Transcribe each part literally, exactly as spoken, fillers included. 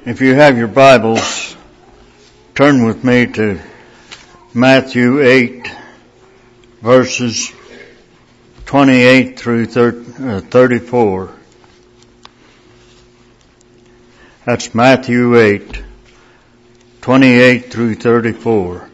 If you have your Bibles, turn with me to Matthew eight, verses twenty-eight through thirty-four. That's Matthew eight, twenty-eight through thirty-four.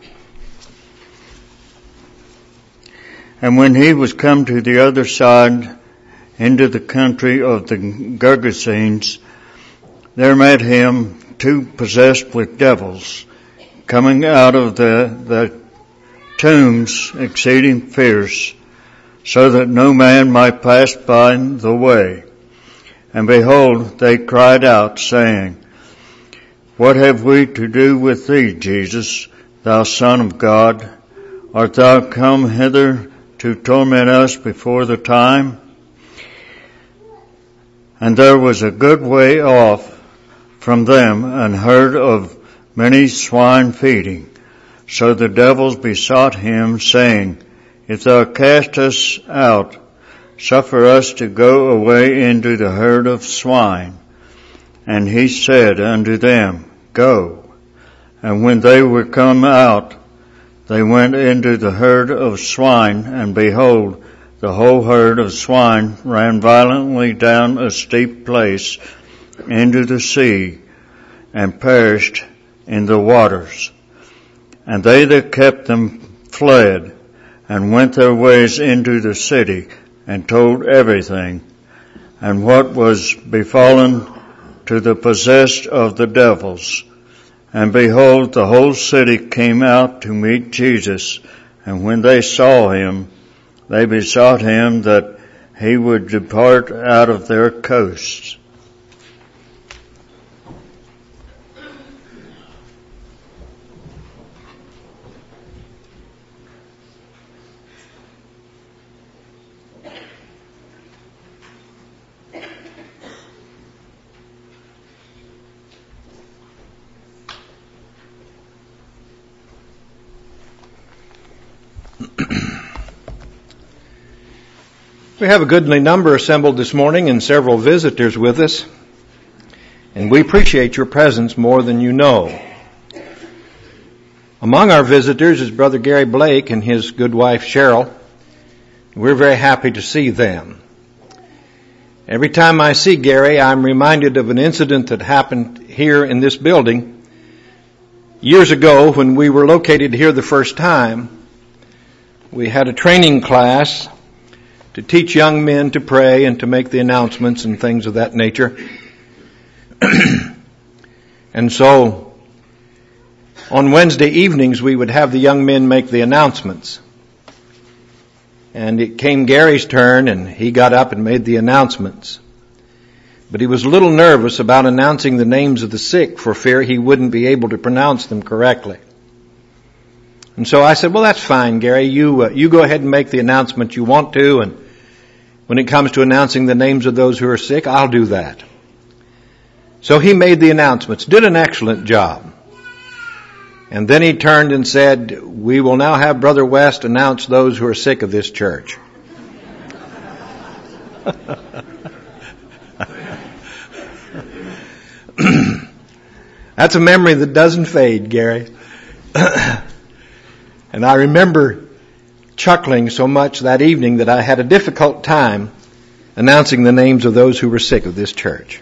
And when he was come to the other side, into the country of the Gergesenes, there met him two possessed with devils, coming out of the, the tombs exceeding fierce, so that no man might pass by the way. And behold, they cried out, saying, What have we to do with thee, Jesus, thou Son of God? Art thou come hither to torment us before the time? And there was a good way off from them an herd of many swine feeding. So the devils besought him, saying, If thou cast us out, suffer us to go away into the herd of swine. And he said unto them, Go. And when they were come out, they went into the herd of swine, and behold, the whole herd of swine ran violently down a steep place into the sea, and perished in the waters. And they that kept them fled, and went their ways into the city, and told everything, and what was befallen to the possessed of the devils. And behold, the whole city came out to meet Jesus, and when they saw him, they besought him that he would depart out of their coasts. We have a goodly number assembled this morning and several visitors with us, and we appreciate your presence more than you know. Among our visitors is Brother Gary Blake and his good wife Cheryl. We're very happy to see them. Every time I see Gary, I'm reminded of an incident that happened here in this building years ago when we were located here the first time. We had a training class to teach young men to pray and to make the announcements and things of that nature. And so, on Wednesday evenings, we would have the young men make the announcements. And it came Gary's turn, and he got up and made the announcements. But he was a little nervous about announcing the names of the sick for fear he wouldn't be able to pronounce them correctly. And so I said, well, that's fine, Gary. You uh, you go ahead and make the announcement you want to, and when it comes to announcing the names of those who are sick, I'll do that. So he made the announcements, did an excellent job. And then he turned and said, we will now have Brother West announce those who are sick of this church. That's a memory that doesn't fade, Gary. And I remember chuckling so much that evening that I had a difficult time announcing the names of those who were sick of this church.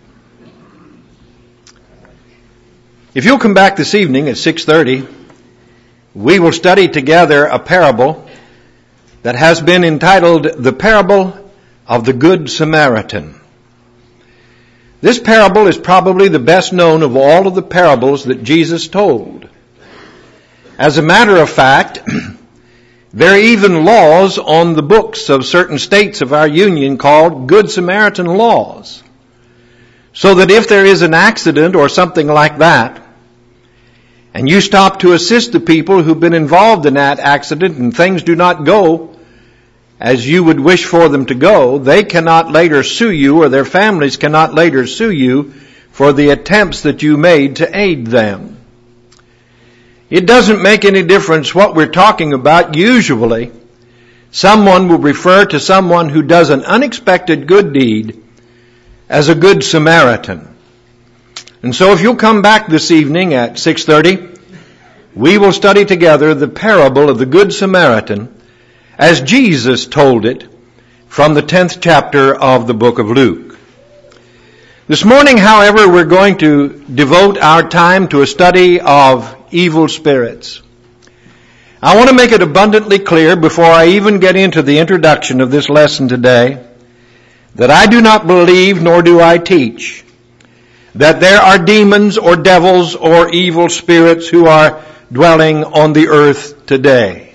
If you'll come back this evening at six thirty, we will study together a parable that has been entitled The Parable of the Good Samaritan. This parable is probably the best known of all of the parables that Jesus told. As a matter of fact, there are even laws on the books of certain states of our union called Good Samaritan laws. So that if there is an accident or something like that, and you stop to assist the people who've been involved in that accident and things do not go as you would wish for them to go, they cannot later sue you, or their families cannot later sue you for the attempts that you made to aid them. It doesn't make any difference what we're talking about. Usually, someone will refer to someone who does an unexpected good deed as a good Samaritan. And so if you'll come back this evening at six thirty, we will study together the parable of the Good Samaritan as Jesus told it from the tenth chapter of the book of Luke. This morning, however, we're going to devote our time to a study of evil spirits. I want to make it abundantly clear before I even get into the introduction of this lesson today that I do not believe nor do I teach that there are demons or devils or evil spirits who are dwelling on the earth today.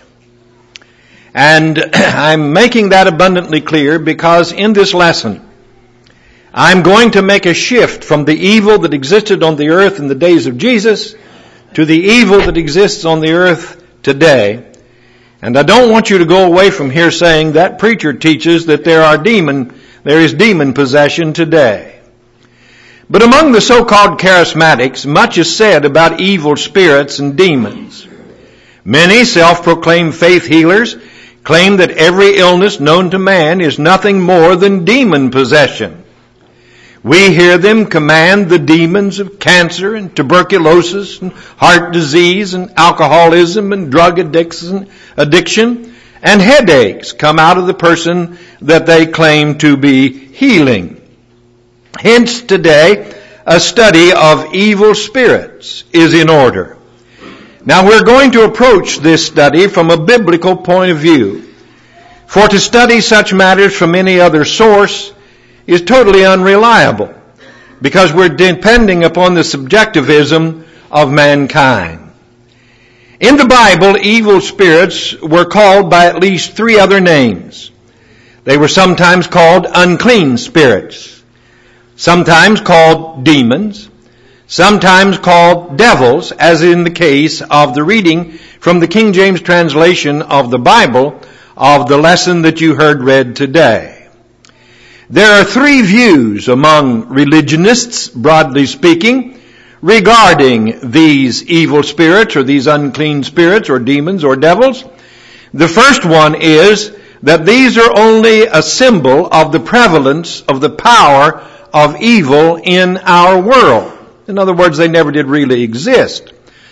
And I'm making that abundantly clear because in this lesson, I'm going to make a shift from the evil that existed on the earth in the days of Jesus to the evil that exists on the earth today. And I don't want you to go away from here saying that preacher teaches that there are demon, there is demon possession today. But among the so-called charismatics, much is said about evil spirits and demons. Many self-proclaimed faith healers claim that every illness known to man is nothing more than demon possession. We hear them command the demons of cancer and tuberculosis and heart disease and alcoholism and drug addiction, addiction and headaches come out of the person that they claim to be healing. Hence today, a study of evil spirits is in order. Now we're going to approach this study from a biblical point of view. For to study such matters from any other source is totally unreliable because we're depending upon the subjectivism of mankind. In the Bible, evil spirits were called by at least three other names. They were sometimes called unclean spirits, sometimes called demons, sometimes called devils, as in the case of the reading from the King James translation of the Bible of the lesson that you heard read today. There are three views among religionists, broadly speaking, regarding these evil spirits or these unclean spirits or demons or devils. The first one is that these are only a symbol of the prevalence of the power of evil in our world. In other words, they never did really exist.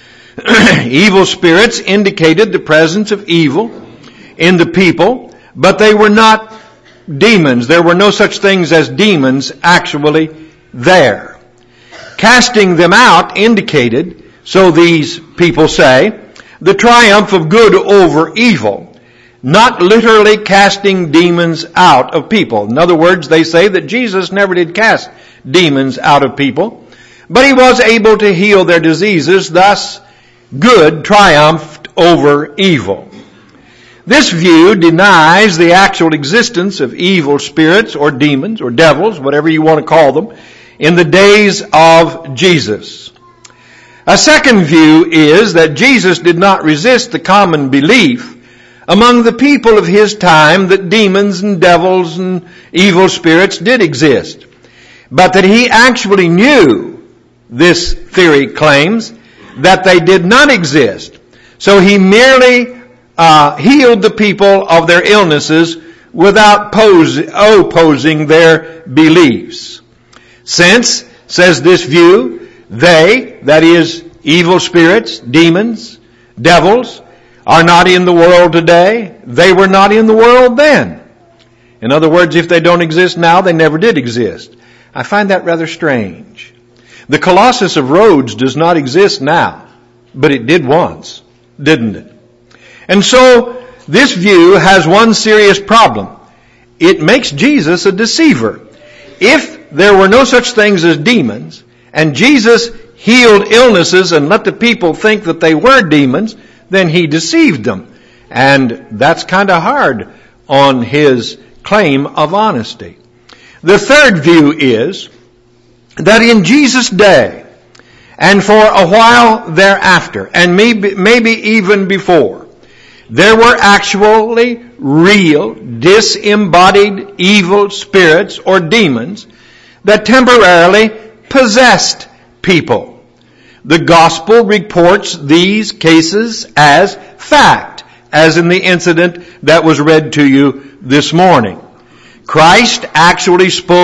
Evil spirits indicated the presence of evil in the people, but they were not demons. There were no such things as demons actually there. Casting them out indicated, so these people say, the triumph of good over evil, not literally casting demons out of people. In other words, they say that Jesus never did cast demons out of people, but he was able to heal their diseases, thus good triumphed over evil. This view denies the actual existence of evil spirits or demons or devils, whatever you want to call them, in the days of Jesus. A second view is that Jesus did not resist the common belief among the people of his time that demons and devils and evil spirits did exist, but that he actually knew, this theory claims, that they did not exist. So he merely uh, healed the people of their illnesses without pose, opposing their beliefs. Since, says this view, they, that is, evil spirits, demons, devils, are not in the world today, they were not in the world then. In other words, if they don't exist now, they never did exist. I find that rather strange. The Colossus of Rhodes does not exist now, but it did once, didn't it? And so, this view has one serious problem. It makes Jesus a deceiver. If there were no such things as demons, and Jesus healed illnesses and let the people think that they were demons, then he deceived them. And that's kind of hard on his claim of honesty. The third view is that in Jesus' day, and for a while thereafter, and maybe, maybe even before, there were actually real, disembodied evil spirits or demons that temporarily possessed people. The gospel reports these cases as fact, as in the incident that was read to you this morning. Christ actually spoke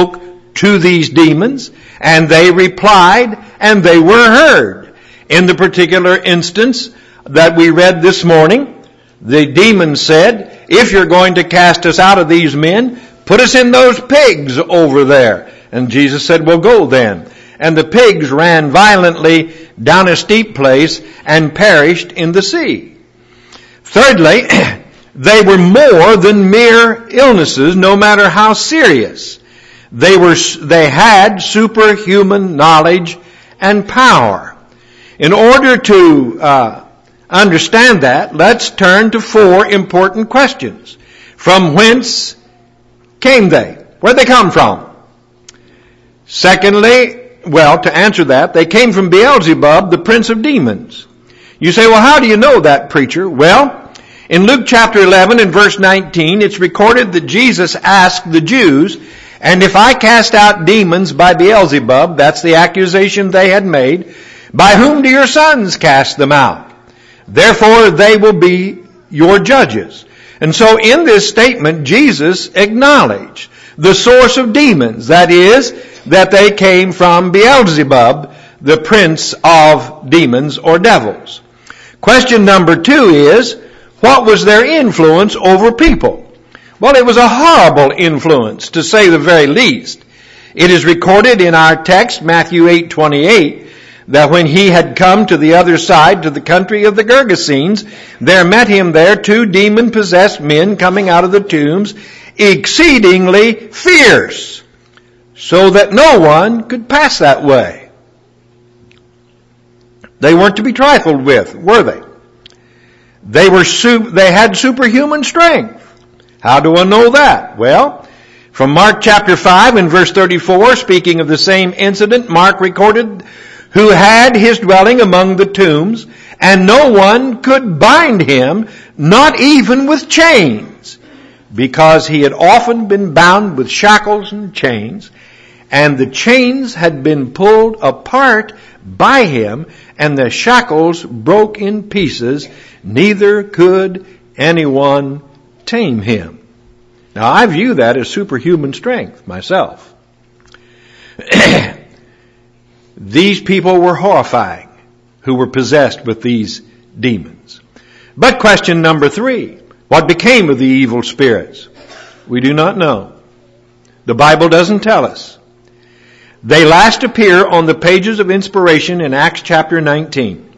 to these demons, and they replied, and they were heard. In the particular instance that we read this morning, the demons said, if you're going to cast us out of these men, put us in those pigs over there. And Jesus said, well, go then. And the pigs ran violently down a steep place and perished in the sea. Thirdly, they were more than mere illnesses, no matter how serious. They were, they had superhuman knowledge and power. In order to uh, understand that, let's turn to four important questions. From whence came they? Where'd they come from? Secondly, well, to answer that, they came from Beelzebub, the prince of demons. You say, well, how do you know that, preacher? Well, in Luke chapter eleven and verse nineteen, it's recorded that Jesus asked the Jews, and if I cast out demons by Beelzebub, that's the accusation they had made, by whom do your sons cast them out? Therefore they will be your judges. And so in this statement, Jesus acknowledged the source of demons, that is, that they came from Beelzebub, the prince of demons or devils. Question number two is, what was their influence over people? Well, it was a horrible influence, to say the very least. It is recorded in our text, Matthew eight twenty-eight, that when he had come to the other side, to the country of the Gergesenes, there met him there two demon-possessed men coming out of the tombs, exceedingly fierce, so that no one could pass that way. They weren't to be trifled with, were they? They were su- they had superhuman strength. How do I know that? Well, from Mark chapter five and verse thirty-four, speaking of the same incident, Mark recorded, who had his dwelling among the tombs, and no one could bind him, not even with chains, because he had often been bound with shackles and chains, and the chains had been pulled apart by him, and the shackles broke in pieces, neither could anyone tame him. Now, I view that as superhuman strength myself. These people were horrifying, who were possessed with these demons. But question number three, what became of the evil spirits? We do not know. The Bible doesn't tell us. They last appear on the pages of inspiration in Acts chapter nineteen.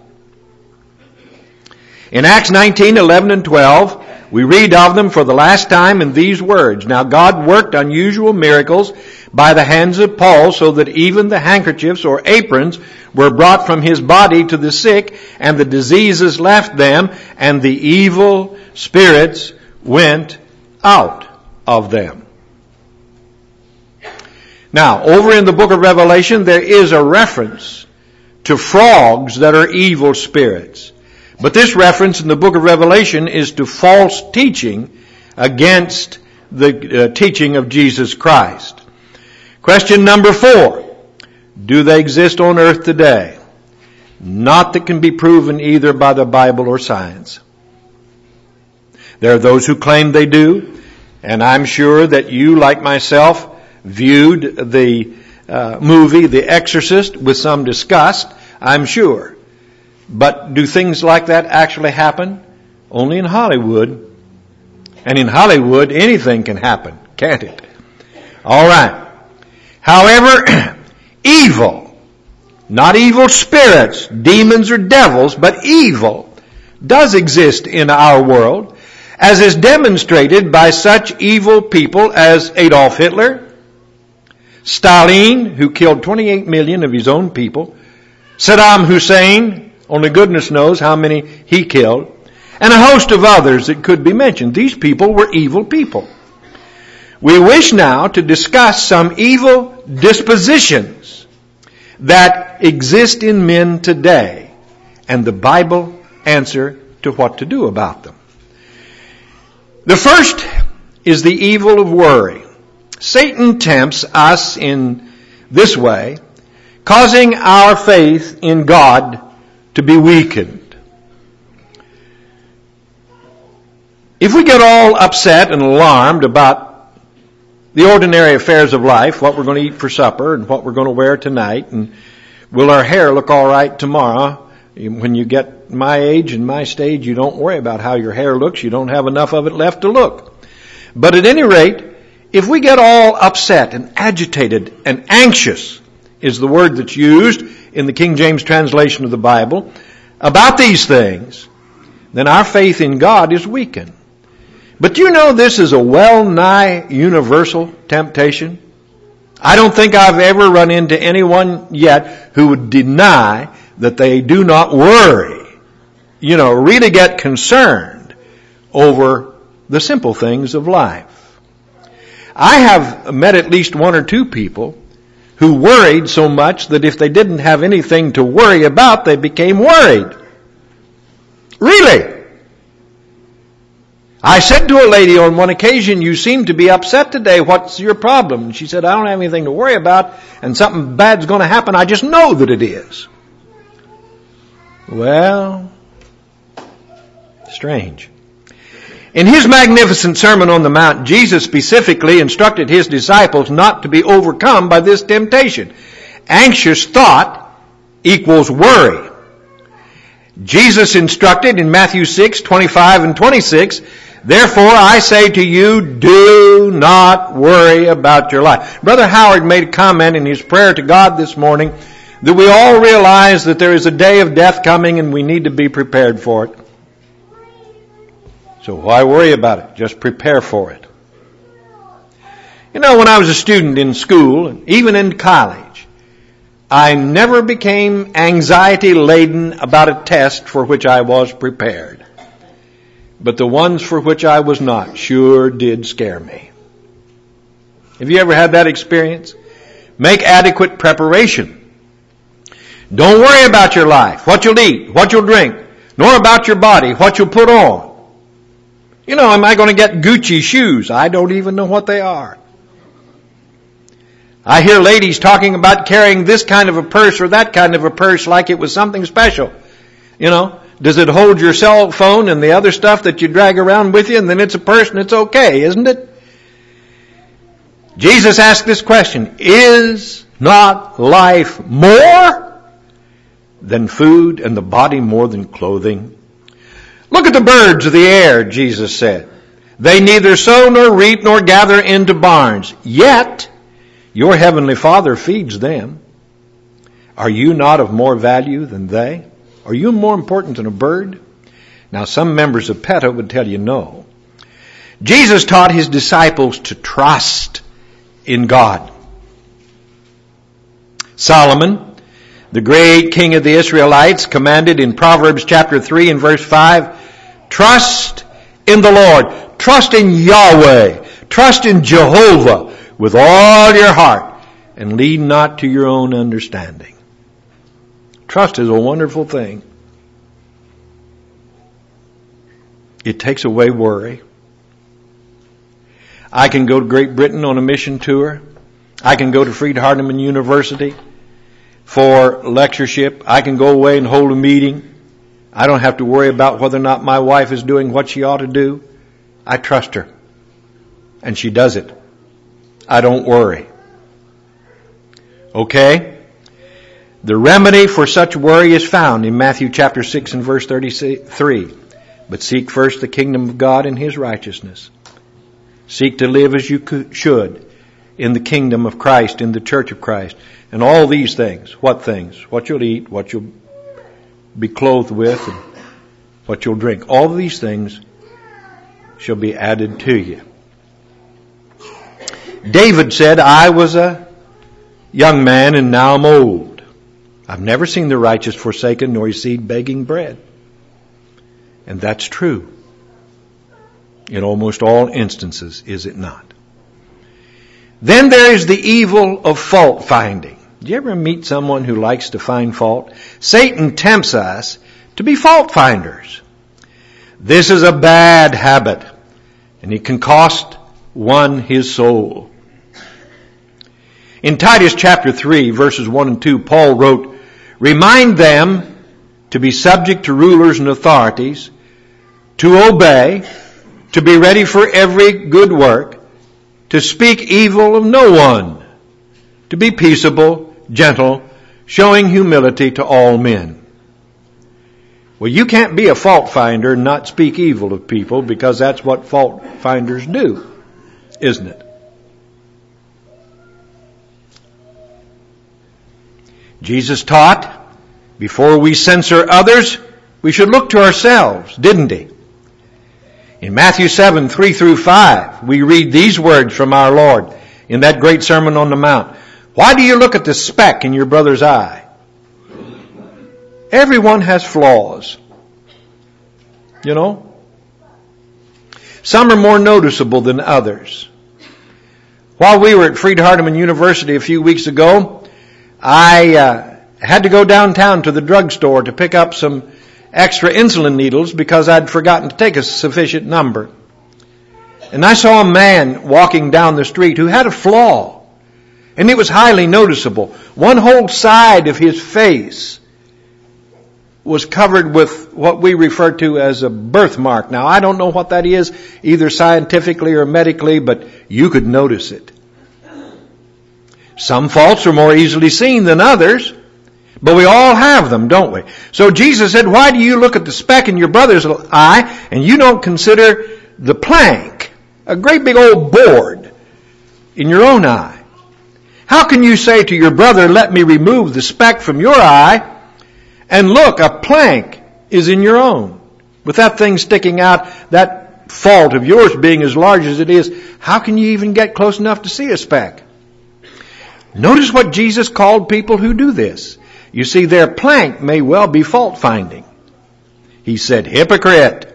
In Acts nineteen, eleven and twelve, we read of them for the last time in these words. Now God worked unusual miracles by the hands of Paul, so that even the handkerchiefs or aprons were brought from his body to the sick, and the diseases left them, and the evil spirits went out of them. Now, over in the book of Revelation, there is a reference to frogs that are evil spirits. But this reference in the book of Revelation is to false teaching against the uh, teaching of Jesus Christ. Question number four. Do they exist on earth today? Not that can be proven either by the Bible or science. There are those who claim they do, and I'm sure that you, like myself, viewed the uh, movie The Exorcist with some disgust, I'm sure. But do things like that actually happen? Only in Hollywood. And in Hollywood, anything can happen, can't it? All right. However, evil, not evil spirits, demons or devils, but evil does exist in our world, as is demonstrated by such evil people as Adolf Hitler, Stalin, who killed twenty-eight million of his own people, Saddam Hussein, only goodness knows how many he killed, and a host of others that could be mentioned. These people were evil people. We wish now to discuss some evil dispositions that exist in men today, and the Bible answer to what to do about them. The first is the evil of worry. Satan tempts us in this way, causing our faith in God to be weakened. If we get all upset and alarmed about the ordinary affairs of life, what we're going to eat for supper and what we're going to wear tonight, and will our hair look all right tomorrow? When you get my age and my stage, you don't worry about how your hair looks. You don't have enough of it left to look. But at any rate, if we get all upset and agitated and anxious, is the word that's used in the King James translation of the Bible, about these things, then our faith in God is weakened. But you know this is a well-nigh universal temptation. I don't think I've ever run into anyone yet who would deny that they do not worry, you know, really get concerned over the simple things of life. I have met at least one or two people who worried so much that if they didn't have anything to worry about, they became worried. Really? I said to a lady on one occasion, you seem to be upset today. What's your problem? And she said, I don't have anything to worry about, and something bad's going to happen. I just know that it is. Well, strange. In his magnificent Sermon on the Mount, Jesus specifically instructed his disciples not to be overcome by this temptation. Anxious thought equals worry. Jesus instructed in Matthew six, twenty-five and twenty-six, therefore I say to you, do not worry about your life. Brother Howard made a comment in his prayer to God this morning that we all realize that there is a day of death coming and we need to be prepared for it. So why worry about it? Just prepare for it. You know, when I was a student in school, and even in college, I never became anxiety-laden about a test for which I was prepared. But the ones for which I was not sure did scare me. Have you ever had that experience? Make adequate preparation. Don't worry about your life, what you'll eat, what you'll drink, nor about your body, what you'll put on. You know, am I going to get Gucci shoes? I don't even know what they are. I hear ladies talking about carrying this kind of a purse or that kind of a purse like it was something special. You know, does it hold your cell phone and the other stuff that you drag around with you, and then it's a purse and it's okay, isn't it? Jesus asked this question, is not life more than food and the body more than clothing? Look at the birds of the air, Jesus said. They neither sow nor reap nor gather into barns, yet your heavenly Father feeds them. Are you not of more value than they? Are you more important than a bird? Now, some members of PETA would tell you no. Jesus taught his disciples to trust in God. Solomon, the great king of the Israelites, commanded in Proverbs chapter three and verse five, trust in the Lord, trust in Yahweh, trust in Jehovah with all your heart, and lean not to your own understanding. Trust is a wonderful thing. It takes away worry. I can go to Great Britain on a mission tour. I can go to Freed-Hardeman University for lectureship. I can go away and hold a meeting. I don't have to worry about whether or not my wife is doing what she ought to do. I trust her. And she does it. I don't worry. Okay? The remedy for such worry is found in Matthew chapter six and verse thirty-three. But seek first the kingdom of God and his righteousness. Seek to live as you should in the kingdom of Christ, in the church of Christ. And all these things. What things? What you'll eat, what you'll be clothed with, and what you'll drink. All of these things shall be added to you. David said, I was a young man and now I'm old. I've never seen the righteous forsaken nor his seed begging bread. And that's true. In almost all instances, is it not? Then there is the evil of fault finding. Do you ever meet someone who likes to find fault? Satan tempts us to be fault finders. This is a bad habit, and it can cost one his soul. In Titus chapter three, verses one and two, Paul wrote, remind them to be subject to rulers and authorities, to obey, to be ready for every good work, to speak evil of no one, to be peaceable, gentle, showing humility to all men. Well, you can't be a fault finder and not speak evil of people, because that's what fault finders do, isn't it? Jesus taught, before we censor others, we should look to ourselves, didn't he? In Matthew seven, three through five, we read these words from our Lord in that great Sermon on the Mount. Why do you look at the speck in your brother's eye? Everyone has flaws. You know? Some are more noticeable than others. While we were at Freed-Hardeman University a few weeks ago, I uh, had to go downtown to the drugstore to pick up some extra insulin needles because I'd forgotten to take a sufficient number. And I saw a man walking down the street who had a flaw, and it was highly noticeable. One whole side of his face was covered with what we refer to as a birthmark. Now, I don't know what that is, either scientifically or medically, but you could notice it. Some faults are more easily seen than others, but we all have them, don't we? So Jesus said, why do you look at the speck in your brother's eye and you don't consider the plank, a great big old board, in your own eye? How can you say to your brother, let me remove the speck from your eye, and look, a plank is in your own? With that thing sticking out, that fault of yours being as large as it is, how can you even get close enough to see a speck? Notice what Jesus called people who do this. You see, their plank may well be fault-finding. He said, hypocrite.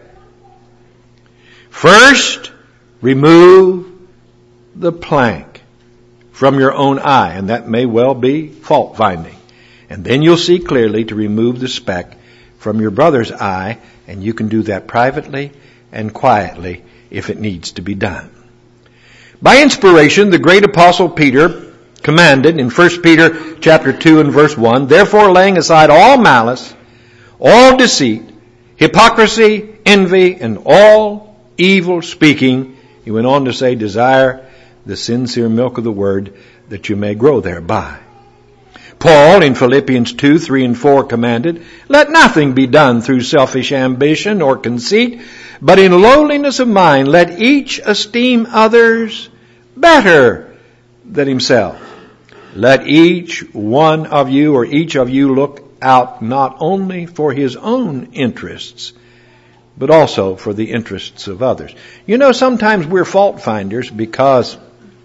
First, remove the plank from your own eye, and that may well be fault-finding. And then you'll see clearly to remove the speck from your brother's eye, and you can do that privately and quietly if it needs to be done. By inspiration, the great apostle Peter commanded in First Peter chapter two and verse one, therefore laying aside all malice, all deceit, hypocrisy, envy, and all evil speaking, he went on to say, desire the sincere milk of the word, that you may grow thereby. Paul in Philippians two, three and four commanded, let nothing be done through selfish ambition or conceit, but in lowliness of mind let each esteem others better than himself. Let each one of you or each of you look out not only for his own interests, but also for the interests of others. You know, sometimes we're fault finders because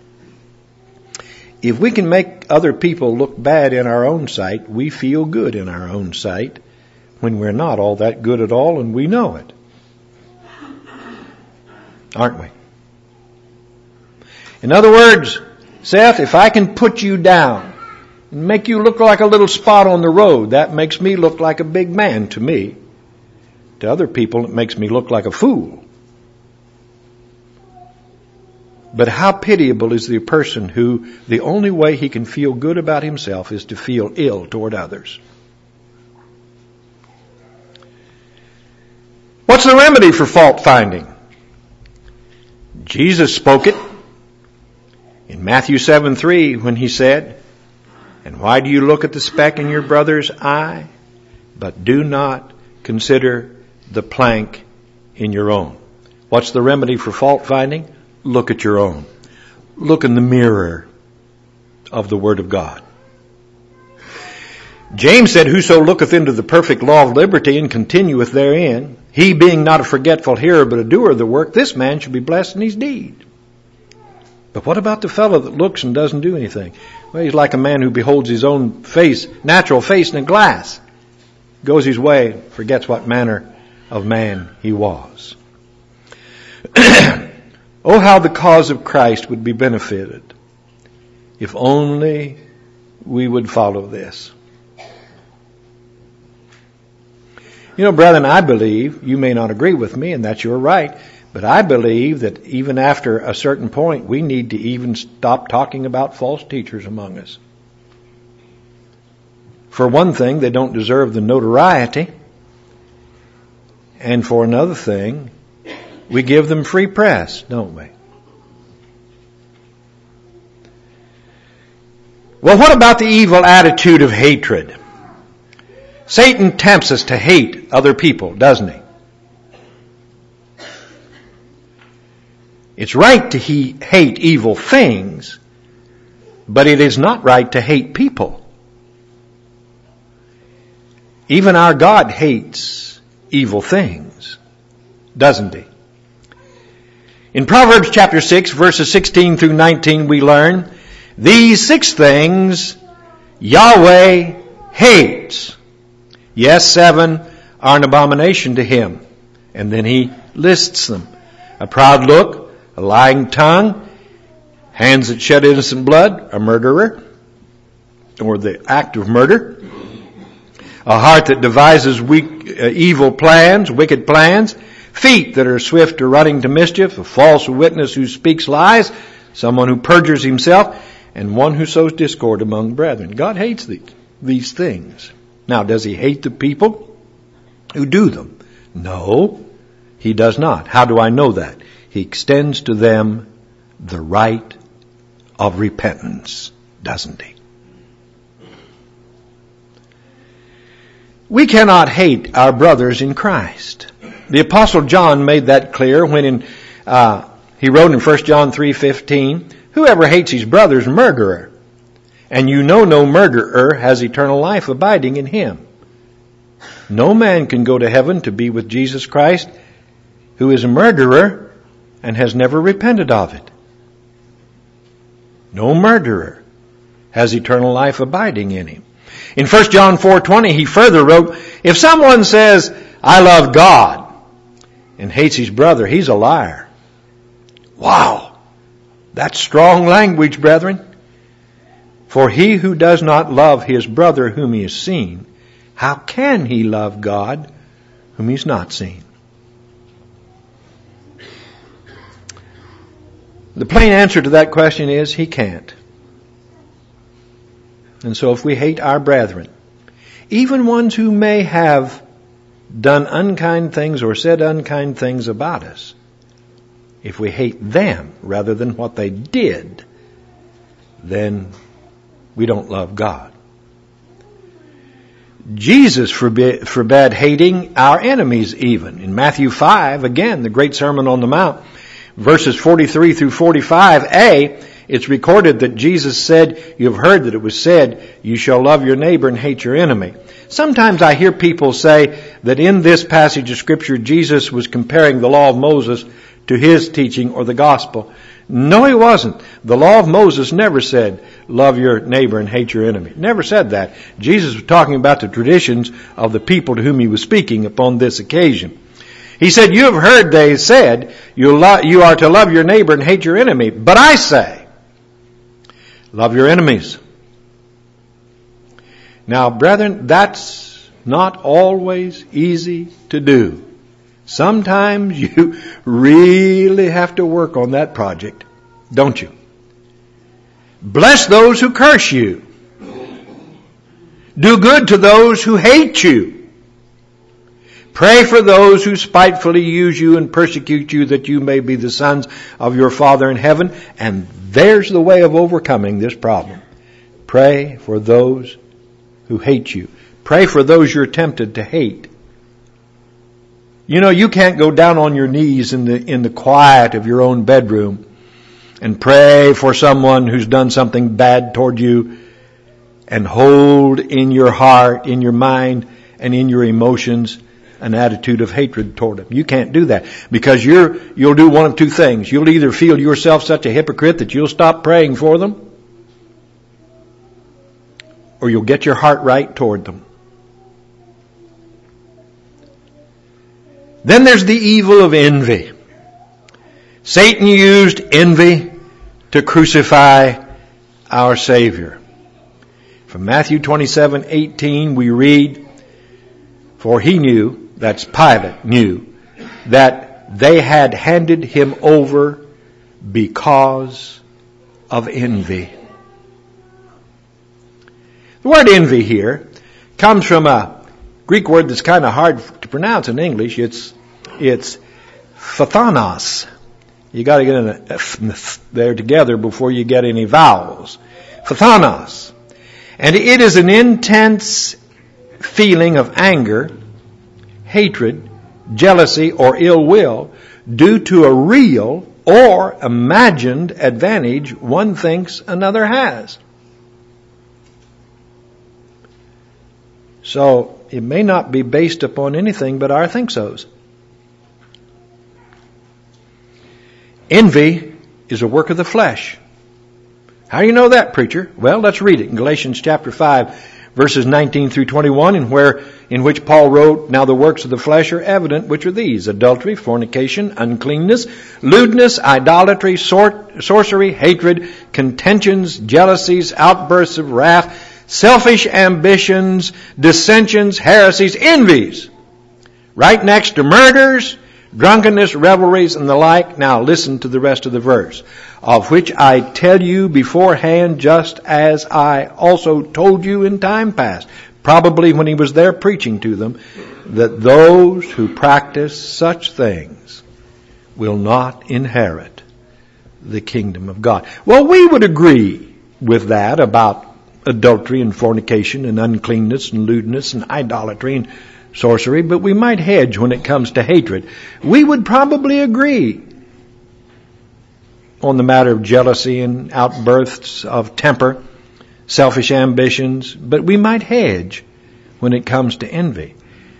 if we can make other people look bad in our own sight, we feel good in our own sight when we're not all that good at all, and we know it. Aren't we? In other words, Seth, if I can put you down and make you look like a little spot on the road, that makes me look like a big man to me. To other people, it makes me look like a fool. But how pitiable is the person who the only way he can feel good about himself is to feel ill toward others. What's the remedy for fault finding? Jesus spoke it in Matthew seven three when he said, and why do you look at the speck in your brother's eye, but do not consider the plank in your own? What's the remedy for fault finding? Look at your own. Look in the mirror of the Word of God. James said, whoso looketh into the perfect law of liberty and continueth therein, he being not a forgetful hearer but a doer of the work, this man shall be blessed in his deed. But what about the fellow that looks and doesn't do anything? Well, he's like a man who beholds his own face, natural face in a glass, goes his way, forgets what manner of man he was. Oh, how the cause of Christ would be benefited if only we would follow this. You know, brethren, I believe, you may not agree with me, and that's your right, but I believe that even after a certain point, we need to even stop talking about false teachers among us. For one thing, they don't deserve the notoriety. And for another thing, we give them free press, don't we? Well, what about the evil attitude of hatred? Satan tempts us to hate other people, doesn't he? It's right to he- hate evil things, but it is not right to hate people. Even our God hates evil things, doesn't he? In Proverbs chapter six, verses sixteen through nineteen, we learn, these six things Yahweh hates. Yes, seven are an abomination to him. And then he lists them. A proud look, a lying tongue, hands that shed innocent blood, a murderer, or the act of murder, a heart that devises weak, uh, evil plans, wicked plans, feet that are swift to running to mischief, a false witness who speaks lies, someone who perjures himself, and one who sows discord among brethren. God hates these, these things. Now, does he hate the people who do them? No, he does not. How do I know that? He extends to them the right of repentance, doesn't he? We cannot hate our brothers in Christ. The Apostle John made that clear when in, uh, he wrote in First John three fifteen, whoever hates his brother is a murderer. And you know no murderer has eternal life abiding in him. No man can go to heaven to be with Jesus Christ who is a murderer and has never repented of it. No murderer has eternal life abiding in him. In First John four twenty, he further wrote, if someone says, I love God, and hates his brother, he's a liar. Wow! That's strong language, brethren. For he who does not love his brother whom he has seen, how can he love God whom he's not seen? The plain answer to that question is he can't. And so if we hate our brethren, even ones who may have done unkind things or said unkind things about us, if we hate them rather than what they did, then we don't love God. Jesus forbid, forbade hating our enemies even. In Matthew five, again, the great Sermon on the Mount, verses forty-three through forty-five a, it's recorded that Jesus said, you have heard that it was said, you shall love your neighbor and hate your enemy. Sometimes I hear people say that in this passage of Scripture, Jesus was comparing the law of Moses to his teaching or the gospel. No, he wasn't. The law of Moses never said, love your neighbor and hate your enemy. Never said that. Jesus was talking about the traditions of the people to whom he was speaking upon this occasion. He said, you have heard they said, you, lo- you are to love your neighbor and hate your enemy. But I say, love your enemies. Now, brethren, that's not always easy to do. Sometimes you really have to work on that project, don't you? Bless those who curse you. Do good to those who hate you. Pray for those who spitefully use you and persecute you, that you may be the sons of your Father in heaven. And there's the way of overcoming this problem. Pray for those who hate you. Pray for those you're tempted to hate. You know, you can't go down on your knees in the, in the quiet of your own bedroom and pray for someone who's done something bad toward you and hold in your heart, in your mind, and in your emotions an attitude of hatred toward them. You can't do that because you're, you'll do one of two things. You'll either feel yourself such a hypocrite that you'll stop praying for them, or you'll get your heart right toward them. Then there's the evil of envy. Satan used envy to crucify our Savior. From Matthew twenty-seven eighteen we read, for he knew, that's Pilate knew, that they had handed him over because of envy. The word envy here comes from a Greek word that's kind of hard to pronounce in English. It's it's phthanos. You got to get an F there together before you get any vowels. Phthanos. And it is an intense feeling of anger, hatred, jealousy, or ill will due to a real or imagined advantage one thinks another has. So it may not be based upon anything but our think-sos. Envy is a work of the flesh. How do you know that, preacher? Well, let's read it in Galatians chapter five, verses nineteen through twenty-one, in where in which Paul wrote, "Now the works of the flesh are evident, which are these: adultery, fornication, uncleanness, lewdness, idolatry, sor- sorcery, hatred, contentions, jealousies, outbursts of wrath, selfish ambitions, dissensions, heresies, envies." Right next to murders, drunkenness, revelries, and the like. Now listen to the rest of the verse. "Of which I tell you beforehand, just as I also told you in time past," probably when he was there preaching to them, "that those who practice such things will not inherit the kingdom of God." Well, we would agree with that about adultery and fornication and uncleanness and lewdness and idolatry and sorcery, but we might hedge when it comes to hatred. We would probably agree on the matter of jealousy and outbursts of temper, selfish ambitions, but we might hedge when it comes to envy.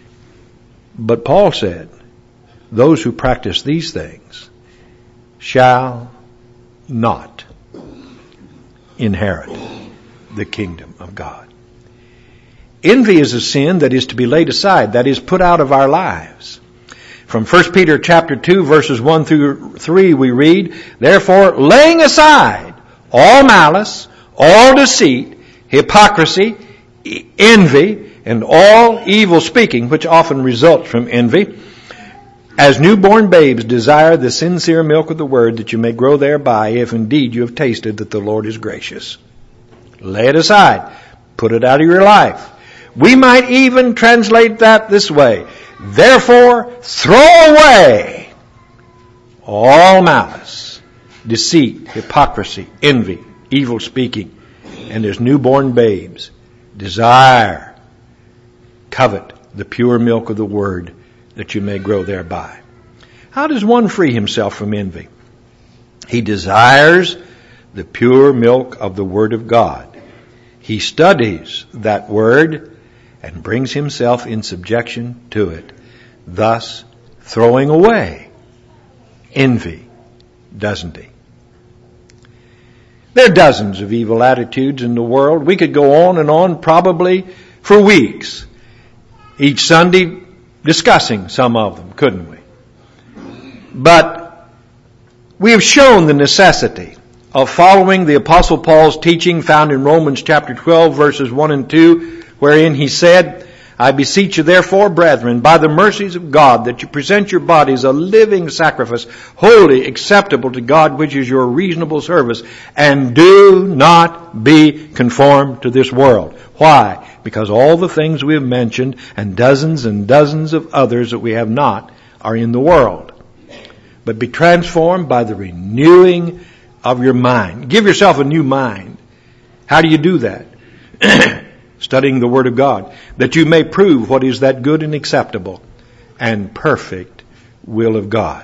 But Paul said, those who practice these things shall not inherit the kingdom of God. Envy is a sin that is to be laid aside, that is put out of our lives. From First Peter chapter two, verses one through three, we read, "Therefore, laying aside all malice, all deceit, hypocrisy, envy, and all evil speaking," which often results from envy, "as newborn babes desire the sincere milk of the word, that you may grow thereby, if indeed you have tasted that the Lord is gracious." Lay it aside. Put it out of your life. We might even translate that this way: therefore, throw away all malice, deceit, hypocrisy, envy, evil speaking, and as newborn babes, desire, covet the pure milk of the word, that you may grow thereby. How does one free himself from envy? He desires the pure milk of the word of God. He studies that word and brings himself in subjection to it, thus throwing away envy, doesn't he? There are dozens of evil attitudes in the world. We could go on and on probably for weeks, each Sunday discussing some of them, couldn't we? But we have shown the necessity of following the Apostle Paul's teaching found in Romans chapter twelve, verses one and two, wherein he said, "I beseech you therefore, brethren, by the mercies of God, that you present your bodies a living sacrifice, holy, acceptable to God, which is your reasonable service, and do not be conformed to this world." Why? Because all the things we have mentioned, and dozens and dozens of others that we have not, are in the world. But be transformed by the renewing of your mind. Give yourself a new mind. How do you do that? Studying the Word of God, that you may prove what is that good and acceptable and perfect will of God.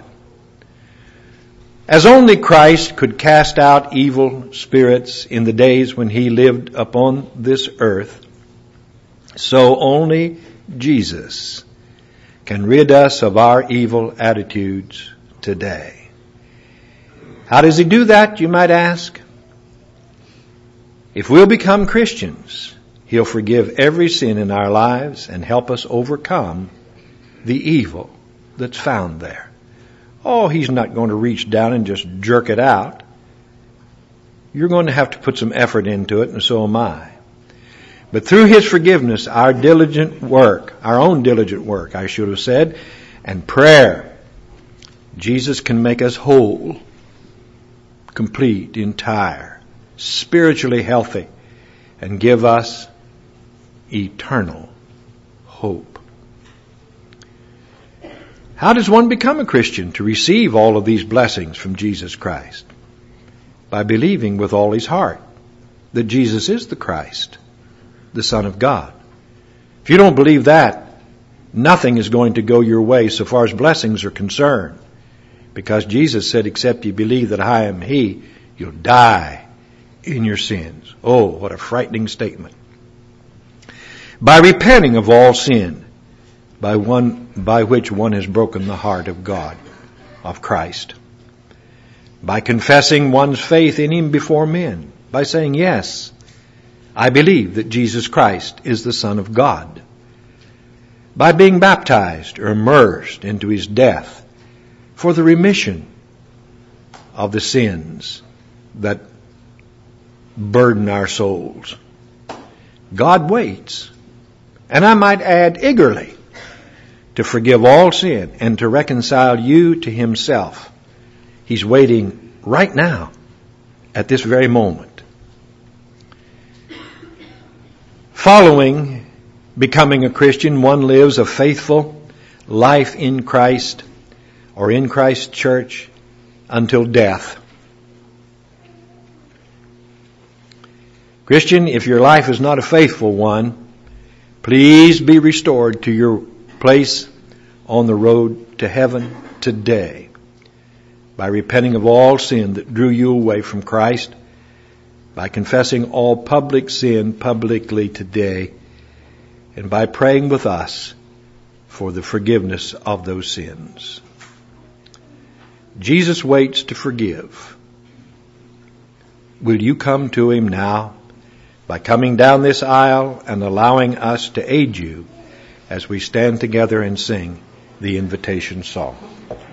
As only Christ could cast out evil spirits in the days when he lived upon this earth, so only Jesus can rid us of our evil attitudes today. How does he do that, you might ask? If we'll become Christians, he'll forgive every sin in our lives and help us overcome the evil that's found there. Oh, he's not going to reach down and just jerk it out. You're going to have to put some effort into it, and so am I. But through his forgiveness, our diligent work, our own diligent work, I should have said, and prayer, Jesus can make us whole, complete, entire, spiritually healthy, and give us eternal hope. How does one become a Christian to receive all of these blessings from Jesus Christ? By believing with all his heart. that Jesus is the Christ, the Son of God. If you don't believe that, nothing is going to go your way so far as blessings are concerned. Because Jesus said, except you believe that I am He, you'll die in your sins. Oh, what a frightening statement. By repenting of all sin, by one, by which one has broken the heart of God, of Christ. By confessing one's faith in Him before men. By saying, yes, I believe that Jesus Christ is the Son of God. By being baptized or immersed into His death for the remission of the sins that burden our souls. God waits, and I might add eagerly, to forgive all sin and to reconcile you to Himself. He's waiting right now, at this very moment. Following becoming a Christian, one lives a faithful life in Christ or in Christ's church until death. Christian, if your life is not a faithful one, please be restored to your place on the road to heaven today by repenting of all sin that drew you away from Christ, by confessing all public sin publicly today, and by praying with us for the forgiveness of those sins. Jesus waits to forgive. Will you come to Him now by coming down this aisle and allowing us to aid you as we stand together and sing the invitation song?